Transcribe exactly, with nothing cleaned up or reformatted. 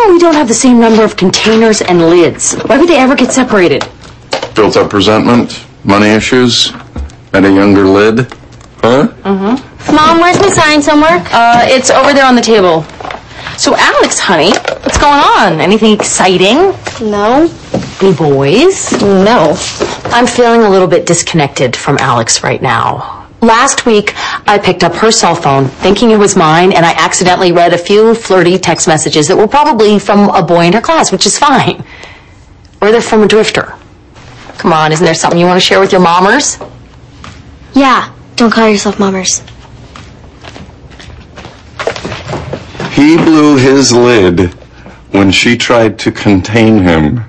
come we don't have the same number of containers and lids? Why would they ever get separated? Built up resentment, money issues, and a younger lid. Huh? Mm-hmm. Mom, where's my science homework? Uh, it's over there on the table. So, Alex, honey, what's going on? Anything exciting? No. Any boys? No. I'm feeling a little bit disconnected from Alex right now. Last week, I picked up her cell phone, thinking it was mine, and I accidentally read a few flirty text messages that were probably from a boy in her class, which is fine. Or they're from a drifter. Come on, isn't there something you want to share with your mommers? Yeah, don't call yourself mommers. He blew his lid when she tried to contain him.